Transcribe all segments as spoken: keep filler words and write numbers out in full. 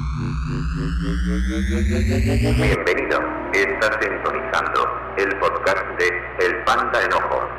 Bienvenido, estás sintonizando el podcast de El Panda Enojón.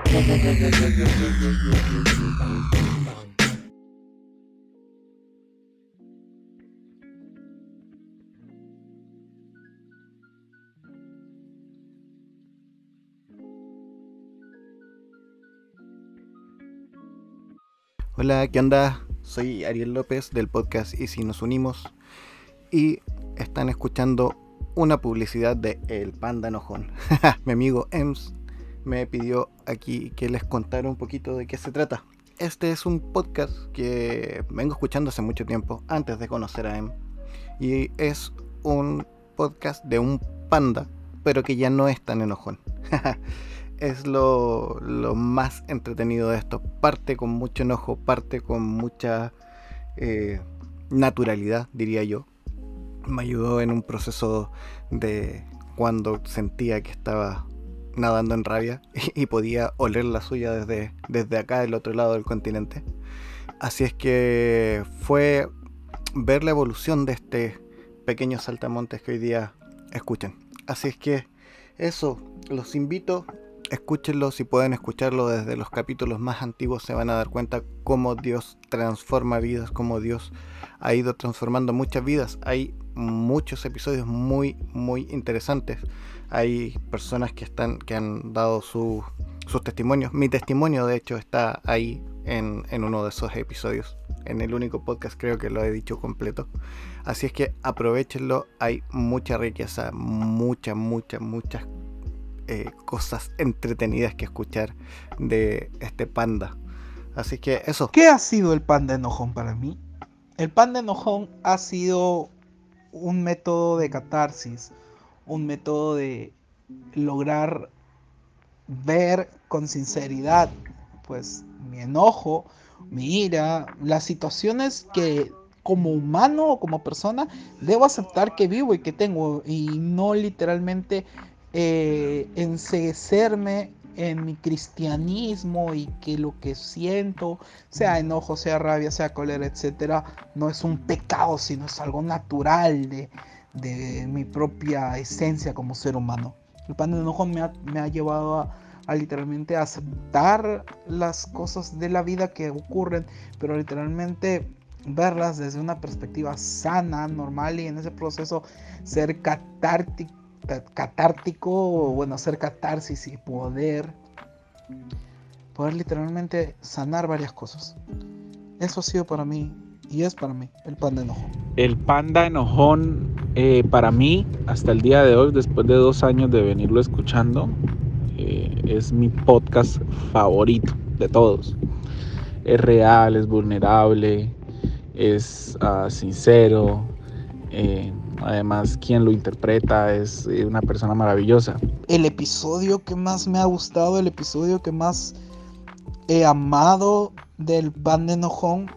Hola, ¿qué onda? Soy Ariel López del podcast Y Si Nos Unimos y están escuchando una publicidad de El Panda Enojón. Mi amigo Ems me pidió aquí que les contara un poquito de qué se trata. Este es un podcast que vengo escuchando hace mucho tiempo, antes de conocer a Em, y es un podcast de un panda, pero que ya no es tan enojón. Es lo, lo más entretenido de esto. Parte con mucho enojo, parte con mucha eh, naturalidad, diría yo. Me ayudó en un proceso de cuando sentía que estaba nadando en rabia y, y podía oler la suya desde, desde acá, del otro lado del continente. Así es que fue ver la evolución de este pequeño saltamontes que hoy día escuchan. Así es que eso, los invito. Escúchenlo, si pueden escucharlo desde los capítulos más antiguos se van a dar cuenta cómo Dios transforma vidas, cómo Dios ha ido transformando muchas vidas. Hay muchos episodios muy muy interesantes. Hay personas que están que han dado su, sus testimonios. Mi testimonio de hecho está ahí en, en uno de esos episodios. En el único podcast creo que lo he dicho completo. Así es que aprovechenlo, hay mucha riqueza, muchas, muchas, muchas Eh, cosas entretenidas que escuchar de este panda. Así que eso. ¿Qué ha sido el Panda Enojón para mí? El Panda Enojón ha sido un método de catarsis, un método de lograr ver con sinceridad pues mi enojo, mi ira, las situaciones que como humano o como persona debo aceptar que vivo y que tengo, y no literalmente eh, enceguecerme en mi cristianismo y que lo que siento, sea enojo, sea rabia, sea cólera, etcétera, no es un pecado, sino es algo natural de, de mi propia esencia como ser humano. El Panda Enojón me ha, me ha llevado a, a literalmente aceptar las cosas de la vida que ocurren, pero literalmente verlas desde una perspectiva sana, normal, y en ese proceso ser catártico, catártico, bueno, hacer catarsis y poder, poder literalmente sanar varias cosas. Eso ha sido para mí y es para mí el Panda Enojón. El Panda Enojón, eh, para mí, hasta el día de hoy, después de dos años de venirlo escuchando, eh, es mi podcast favorito de todos. Es real, es vulnerable, es uh, sincero. Eh, además, quien lo interpreta es eh, una persona maravillosa. El episodio que más me ha gustado, el episodio que más he amado del Panda Enojón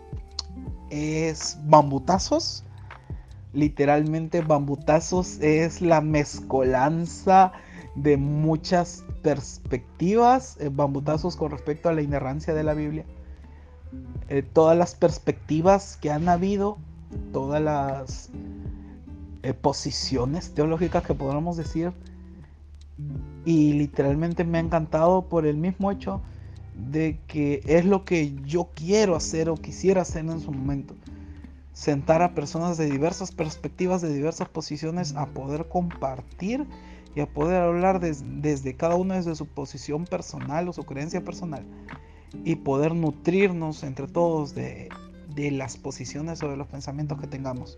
es Bambutazos. Literalmente Bambutazos es la mezcolanza de muchas perspectivas. eh, Bambutazos con respecto a la inerrancia de la Biblia, eh, todas las perspectivas que han habido, todas las eh, posiciones teológicas que podríamos decir, y literalmente me ha encantado por el mismo hecho de que es lo que yo quiero hacer o quisiera hacer en su momento: sentar a personas de diversas perspectivas, de diversas posiciones, a poder compartir y a poder hablar des, desde cada uno desde su posición personal o su creencia personal, y poder nutrirnos entre todos de, de las posiciones o de los pensamientos que tengamos.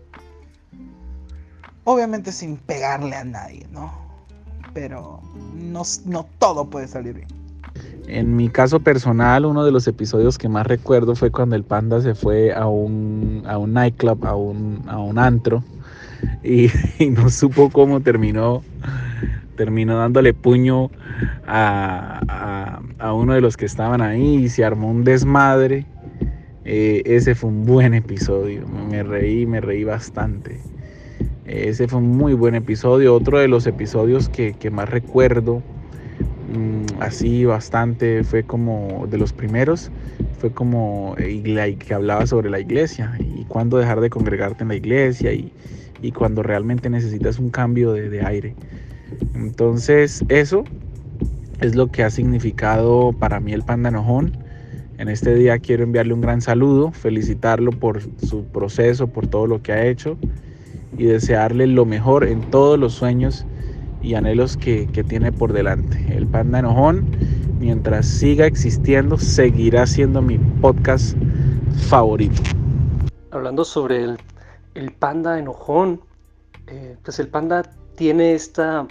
Obviamente sin pegarle a nadie, ¿no? Pero no, no todo puede salir bien. En mi caso personal, uno de los episodios que más recuerdo fue cuando el Panda se fue a un, a un nightclub, a un, a un antro, y, y no supo cómo terminó, terminó dándole puño a, a, a uno de los que estaban ahí y se armó un desmadre. Eh, ese fue un buen episodio, me reí, me reí bastante. Eh, ese fue un muy buen episodio. Otro de los episodios que, que más recuerdo, mmm, así bastante, fue como de los primeros, fue como eh, que hablaba sobre la iglesia y cuándo dejar de congregarte en la iglesia y, y cuando realmente necesitas un cambio de, de aire. Entonces eso es lo que ha significado para mí el Panda Enojón. En este día quiero enviarle un gran saludo, felicitarlo por su proceso, por todo lo que ha hecho y desearle lo mejor en todos los sueños y anhelos que, que tiene por delante. El Panda Enojón, mientras siga existiendo, seguirá siendo mi podcast favorito. Hablando sobre el, el Panda Enojón, eh, pues el Panda tiene esta,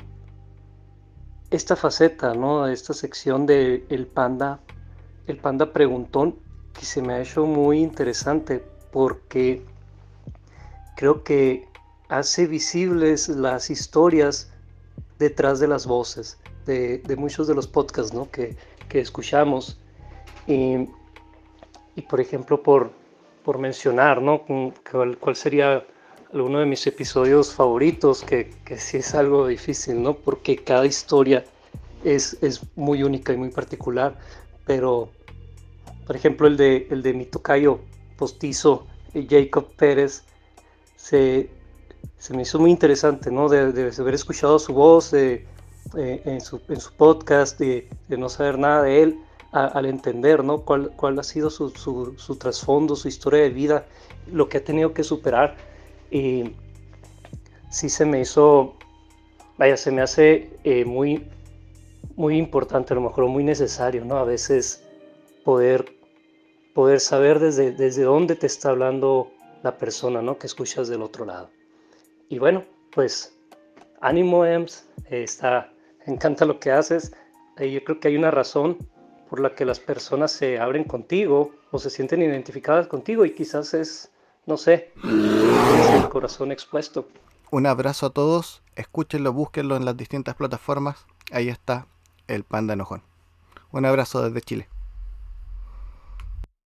esta faceta, ¿no? Esta sección de el Panda, el Panda Preguntón, que se me ha hecho muy interesante porque creo que hace visibles las historias detrás de las voces de, de muchos de los podcasts, ¿no? que, que escuchamos. Y, y por ejemplo, por, por mencionar, ¿no? ¿Cuál, cuál sería alguno de mis episodios favoritos? Que, que sí es algo difícil, ¿no? Porque cada historia es, es muy única y muy particular. Pero, por ejemplo, el de, el de mi tocayo postizo, Jacob Pérez, se, se me hizo muy interesante, ¿no? De, de haber escuchado su voz de, eh, en, su, en su podcast, de, de no saber nada de él, a, al entender, ¿no? Cuál, cuál ha sido su, su, su trasfondo, su historia de vida, lo que ha tenido que superar. Y sí se me hizo, vaya, se me hace eh, muy, muy importante, a lo mejor muy necesario, ¿no? A veces poder, poder saber desde, desde dónde te está hablando la persona, ¿no? Que escuchas del otro lado. Y bueno, pues ánimo, Ems, eh, está, me encanta lo que haces. Eh, yo creo que hay una razón por la que las personas se abren contigo o se sienten identificadas contigo y quizás es, no sé, es el corazón expuesto. Un abrazo a todos, escúchenlo, búsquenlo en las distintas plataformas. Ahí está el Panda Enojón. Un abrazo desde Chile.